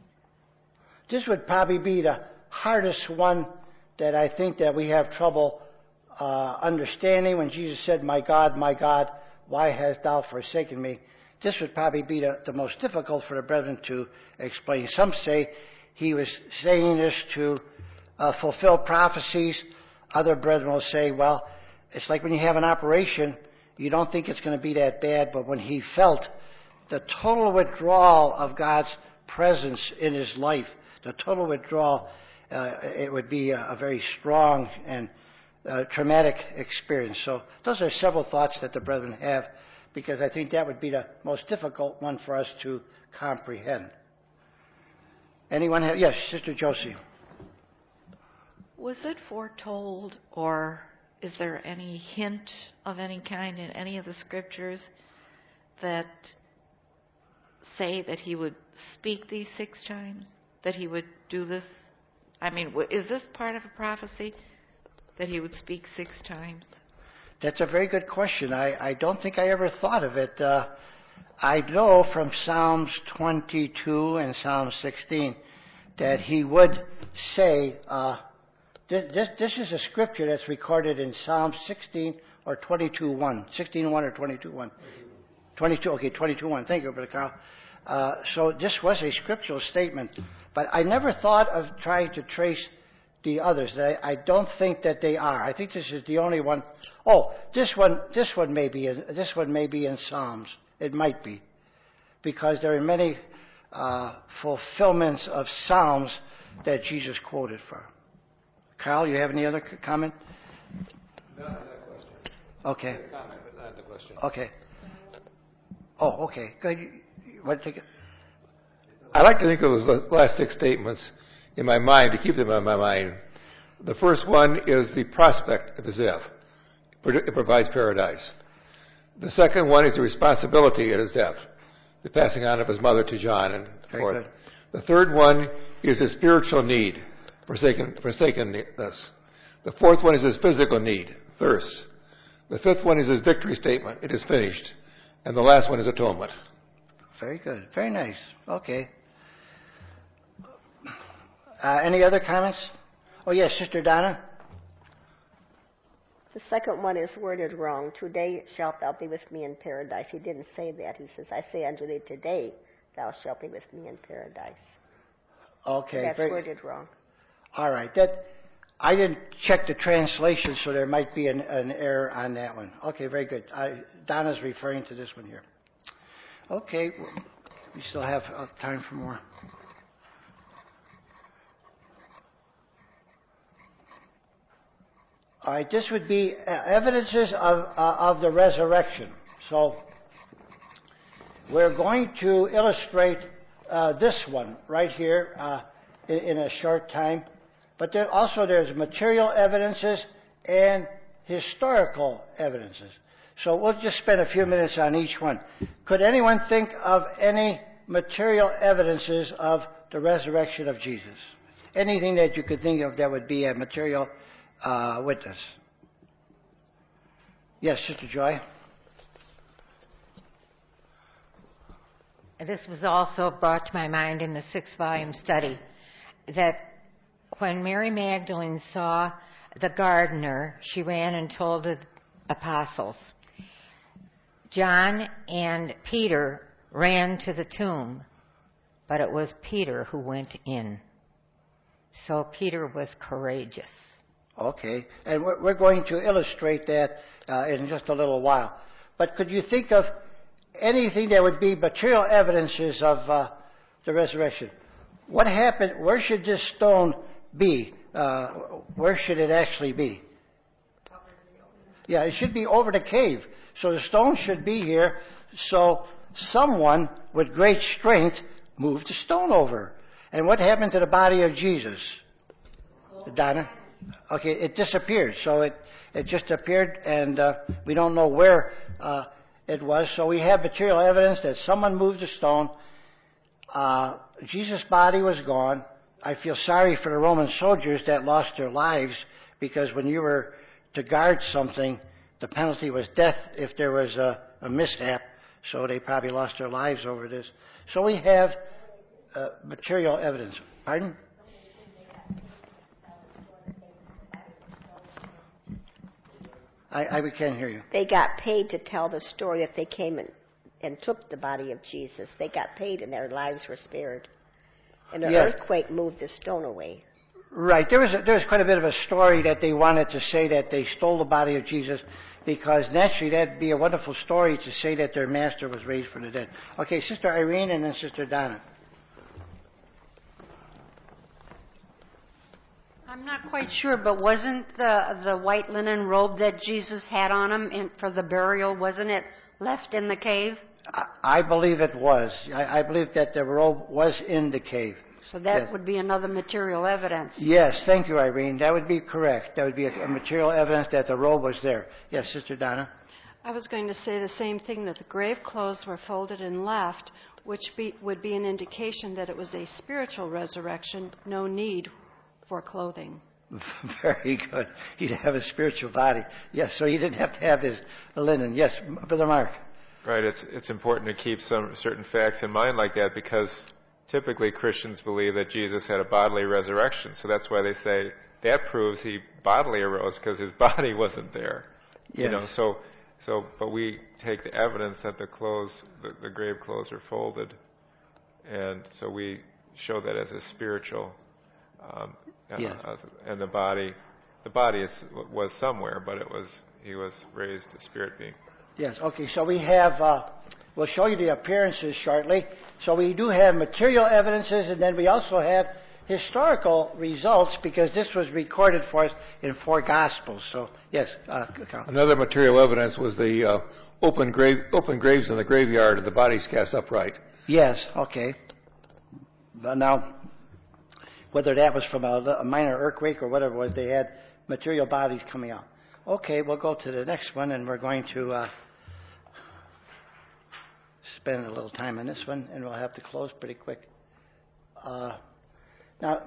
this would probably be the hardest one that I think that we have trouble uh, understanding. When Jesus said, my God, my God, why hast thou forsaken me? This would probably be the, the most difficult for the brethren to explain. Some say he was saying this to uh, fulfill prophecies. Other brethren will say, well, it's like when you have an operation, you don't think it's going to be that bad, but when he felt the total withdrawal of God's presence in his life, the total withdrawal, Uh, it would be a, a very strong and uh, traumatic experience. So those are several thoughts that the brethren have, because I think that would be the most difficult one for us to comprehend. Anyone have? Yes, Sister Josie. Was it foretold, or is there any hint of any kind in any of the scriptures that say that he would speak these six times, that he would do this? I mean, is this part of a prophecy, that he would speak six times? That's a very good question. I, I don't think I ever thought of it. Uh, I know from Psalms twenty-two and Psalm sixteen that he would say, uh, this, this, this is a scripture that's recorded in Psalm sixteen or twenty-two one. sixteen one or twenty-two one. twenty-two, okay, twenty-two one. Thank you, Brother Carl. Uh, so this was a scriptural statement. But I never thought of trying to trace the others. I, I don't think that they are. I think this is the only one. Oh, this one, this one may be in, this one may be in Psalms. It might be, because there are many uh, fulfillments of Psalms that Jesus quoted for. Carl, you have any other c- comment? No, not a question. Okay. A comment, but not the question. Okay. Oh, okay. Good. You, you want to take it? I like to think of those last six statements in my mind, to keep them in my mind. The first one is the prospect of his death. It provides paradise. The second one is the responsibility at his death, the passing on of his mother to John and Very forth. good. The third one is his spiritual need, forsaken, forsakenness. The fourth one is his physical need, thirst. The fifth one is his victory statement, it is finished. And the last one is atonement. Very good. Very nice. Okay. Uh, any other comments? Oh, yes, Sister Donna. The second one is worded wrong. Today shalt thou be with me in paradise. He didn't say that. He says, I say unto thee, today thou shalt be with me in paradise. Okay. That's very, worded wrong. All right. That I didn't check the translation, so there might be an, an error on that one. Okay, very good. I, Donna's referring to this one here. Okay, we still have uh, time for more. All right, this would be uh, evidences of, uh, of the resurrection. So we're going to illustrate uh, this one right here uh, in, in a short time. But there also there's material evidences and historical evidences. So we'll just spend a few minutes on each one. Could anyone think of any material evidences of the resurrection of Jesus? Anything that you could think of that would be a material uh, witness? Yes, Sister Joy. This was also brought to my mind in the six-volume study, that when Mary Magdalene saw the gardener, she ran and told the apostles. John and Peter ran to the tomb, but it was Peter who went in. So Peter was courageous. Okay, and we're going to illustrate that uh, in just a little while. But could you think of anything that would be material evidences of uh, the resurrection? What happened? Where should this stone be? Uh, where should it actually be? Yeah, it should be over the cave. So the stone should be here. So someone with great strength moved the stone over. And what happened to the body of Jesus? Donna? Okay, it disappeared. So it, it just appeared, and uh, we don't know where uh, it was. So we have material evidence that someone moved the stone. Uh, Jesus' body was gone. I feel sorry for the Roman soldiers that lost their lives, because when you were to guard something, the penalty was death if there was a, a mishap. So they probably lost their lives over this. So we have uh, material evidence. Pardon? I, I can't hear you. They got paid to tell the story that they came and, and took the body of Jesus. They got paid and their lives were spared. And an yes. earthquake moved the stone away. Right. There was, a, there was quite a bit of a story that they wanted to say that they stole the body of Jesus, because naturally that'd be a wonderful story to say that their master was raised from the dead. Okay, Sister Irene and then Sister Donna. I'm not quite sure, but wasn't the the white linen robe that Jesus had on him in, for the burial, wasn't it left in the cave? I, I believe it was. I, I believe that the robe was in the cave. So that yes. would be another material evidence. Yes, thank you, Irene. That would be correct. That would be a, a material evidence that the robe was there. Yes, Sister Donna. I was going to say the same thing, that the grave clothes were folded and left, which be, would be an indication that it was a spiritual resurrection, no need for clothing. Very good. He'd have a spiritual body. Yes, so he didn't have to have his linen. Yes, Brother Mark. Right. It's it's important to keep some certain facts in mind like that, because typically Christians believe that Jesus had a bodily resurrection. So that's why they say that proves he bodily arose, because his body wasn't there. Yes. You know. So so, but we take the evidence that the clothes, the, the grave clothes, are folded, and so we show that as a spiritual. Um, Yes. Uh, and the body, the body is, was somewhere, but it was he was raised a spirit being. Yes. Okay. So we have. Uh, we'll show you the appearances shortly. So we do have material evidences, and then we also have historical results, because this was recorded for us in four Gospels. So yes. Uh, Another material evidence was the uh, open grave, open graves in the graveyard, and the bodies cast upright. Yes. Okay. But now, whether that was from a, a minor earthquake or whatever it was, they had material bodies coming out. Okay, we'll go to the next one, and we're going to uh, spend a little time on this one, and we'll have to close pretty quick. Uh, now,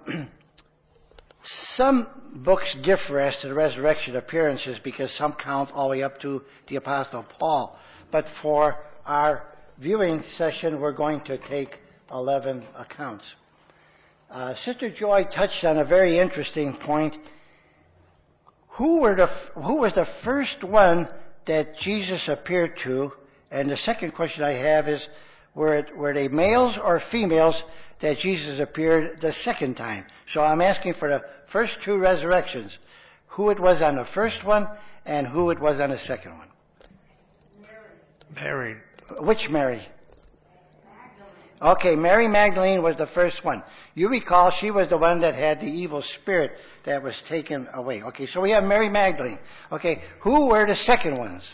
some books differ as to the resurrection appearances, because some count all the way up to the Apostle Paul. But for our viewing session, we're going to take eleven accounts. Uh, Sister Joy touched on a very interesting point. Who were the who was the first one that Jesus appeared to? And the second question I have is, were, it, were they males or females that Jesus appeared the second time? So I'm asking for the first two resurrections, who it was on the first one and who it was on the second one. Mary. Which Mary? Okay, Mary Magdalene was the first one. You recall she was the one that had the evil spirit that was taken away. Okay, so we have Mary Magdalene. Okay, who were the second ones?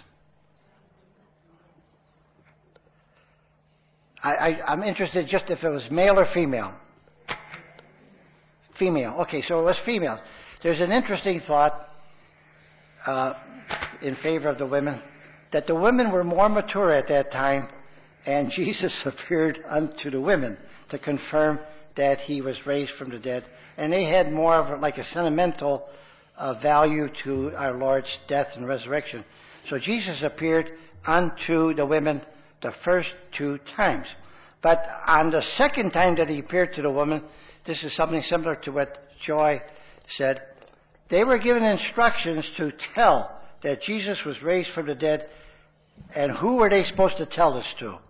I, I, I'm interested just if it was male or female. Female. Okay, so it was female. There's an interesting thought uh, in favor of the women, that the women were more mature at that time, and Jesus appeared unto the women to confirm that he was raised from the dead. And they had more of a, like a sentimental uh, value to our Lord's death and resurrection. So Jesus appeared unto the women the first two times. But on the second time that he appeared to the woman, this is something similar to what Joy said. They were given instructions to tell that Jesus was raised from the dead. And who were they supposed to tell this to?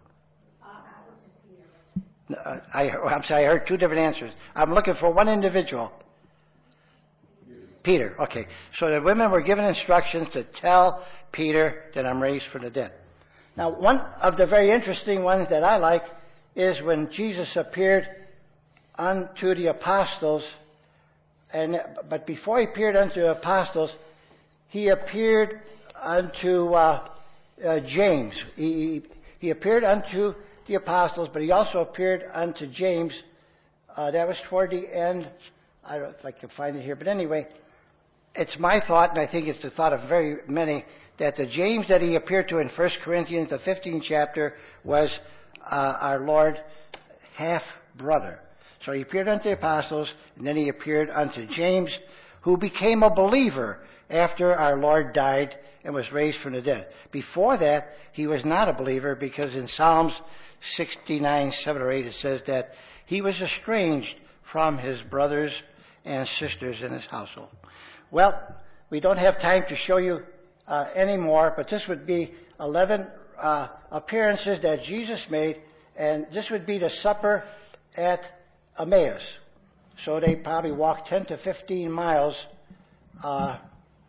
Uh, I, I'm sorry, I heard two different answers. I'm looking for one individual. Peter. Okay. So the women were given instructions to tell Peter that I'm raised from the dead. Now, one of the very interesting ones that I like is when Jesus appeared unto the apostles, and but before he appeared unto the apostles, he appeared unto uh, uh, James. He, he, he appeared unto the apostles, but he also appeared unto James. Uh, that was toward the end. I don't know if I can find it here, but anyway, it's my thought, and I think it's the thought of very many, that the James that he appeared to in First Corinthians, the fifteenth chapter, was uh, our Lord half-brother. So he appeared unto the apostles, and then he appeared unto James, who became a believer after our Lord died and was raised from the dead. Before that, he was not a believer, because in Psalms sixty-nine, seven or eight, it says that he was estranged from his brothers and sisters in his household. Well, we don't have time to show you uh, any more, but this would be eleven uh, appearances that Jesus made, and this would be the supper at Emmaus. So they probably walked ten to fifteen miles uh,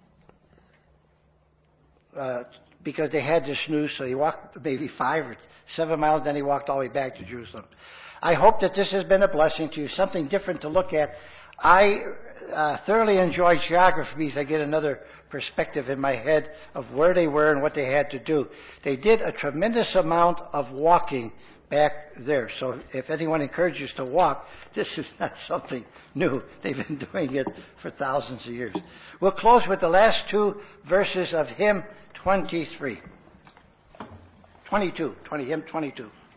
uh, because they had to snooze, so he walked maybe five or seven miles, then he walked all the way back to Jerusalem. I hope that this has been a blessing to you, something different to look at. I uh, thoroughly enjoy geography because I get another perspective in my head of where they were and what they had to do. They did a tremendous amount of walking back there. So if anyone encourages you to walk, this is not something new. They've been doing it for thousands of years. We'll close with the last two verses of hymn twenty-three. twenty-two. twenty, hymn twenty-two.